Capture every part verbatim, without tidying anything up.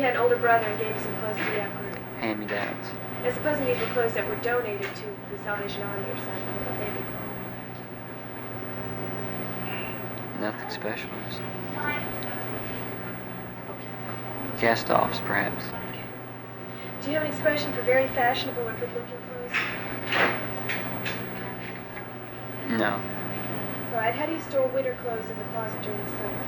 you had an older brother and gave some clothes to that group. Hand-me-downs. Now, supposing these were clothes that were donated to the Salvation Army or something, what would they be called? Nothing special. Just cast-offs, perhaps. Okay. Do you have an expression for very fashionable or good-looking clothes? No. All right, how do you store winter clothes in the closet during the summer?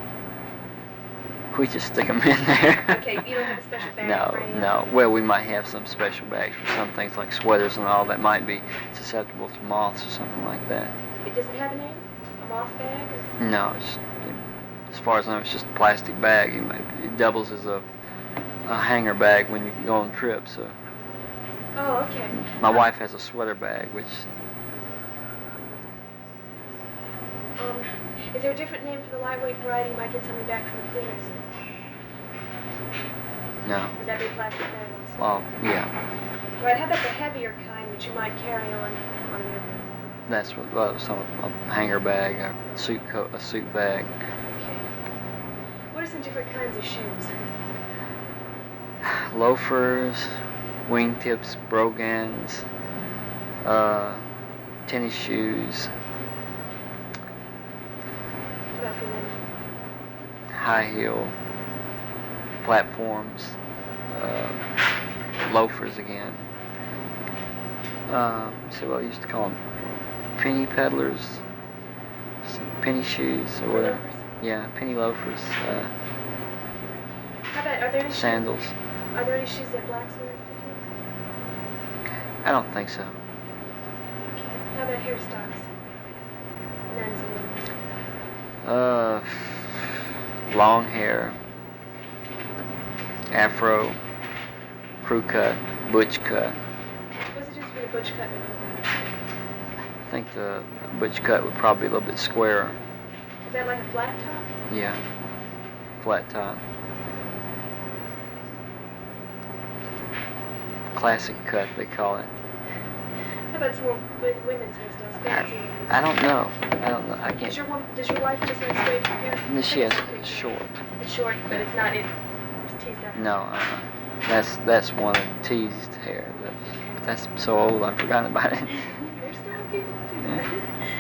We just stick them in there. Okay, you don't have a special bag No, for any? no. Well, we might have some special bags for some things like sweaters and all that might be susceptible to moths or something like that. It doesn't have a name? A moth bag? Or? No, it's, as far as I know, it's just a plastic bag. It, might, it doubles as a, a hanger bag when you go on trips. So. Oh, okay. My wife has a sweater bag, which... Um, is there a different name for the lightweight variety? You might get something back from the cleaners. No. Would that be a plastic bag also? Well, yeah. Right, how about the heavier kind that you might carry on on your... That's what well, some a hanger bag, a suit coat, a suit bag. Okay. What are some different kinds of shoes? Loafers, wingtips, brogans, uh, tennis shoes, What about for women? high heel platforms, uh, loafers again. Uh, so what I used to call them penny peddlers, penny shoes or whatever. Loafers? Yeah, penny loafers, uh, How about, are there any sandals. Shoes, are there any shoes that blacks wear? I don't think so. Okay. How about hair stocks? Men's and women's. Uh, long hair, afro, crew cut, butch cut. What's the difference between a butch cut and a crew cut? I think the butch cut would probably be a little bit squarer. Is that like a flat top? Yeah, flat top. Classic cut, they call it. How about some more with women's hairstyles? Fancy. I, I don't know. I don't know. I Does can't. your, wom- does your wife just like straight hair? No, she has It's it's short. It's short, but it's not, it, it's teased out. No, uh-uh. That's that's one of the teased hair. That's, that's so old I've forgotten about it. There's still people who do that.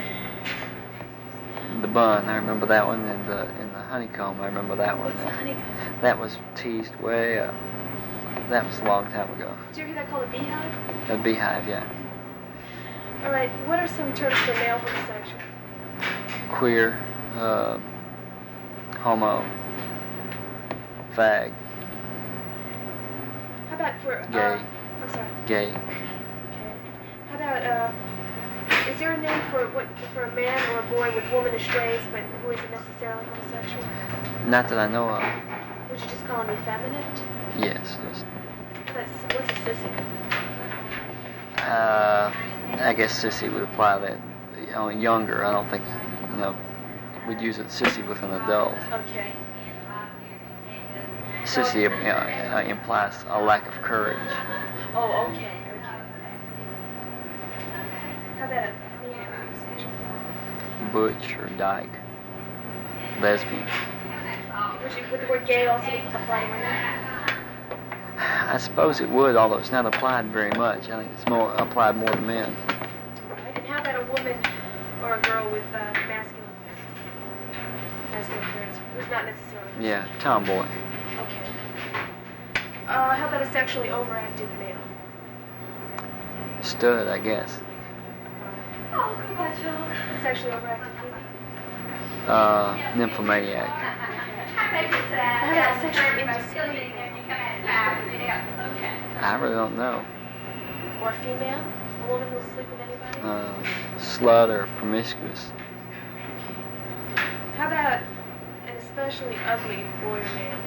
The bun, I remember that one, and the and the honeycomb, I remember that one. What's the honeycomb? That was teased way up. That was a long time ago. Did you ever hear that called a beehive? A beehive, yeah. All right, what are some terms for male homosexual? Queer, uh, homo, fag, How about for, uh, Gay. I'm sorry. gay. Okay. How about, uh, is there a name for what, for a man or a boy with womanish ways, but who isn't necessarily homosexual? Not that I know of. Would you just call him effeminate? Yes. Just, That's, what's a sissy? uh, I guess sissy would apply that. You know, younger, I don't think, you know, we'd use it sissy with an adult. Okay. Sissy uh, uh, implies a lack of courage. Oh, okay, okay. How about female homosexual? Butch or dyke. Lesbian. Would, you, would the word gay also apply to women? I suppose it would, although it's not applied very much. I think it's more applied more to men. Right. And how about a woman or a girl with uh, masculine masculine appearance, who's not necessarily... Yeah, tomboy. Okay. Uh, how about a sexually overactive male? Stud, I guess. Oh, come on, Joe. Sexually overactive female? Uh, nymphomaniac. How about sexually indiscreet? I really don't know. Or female? A woman who'll sleep with anybody? Uh, slut or promiscuous. How about an especially ugly boy or man?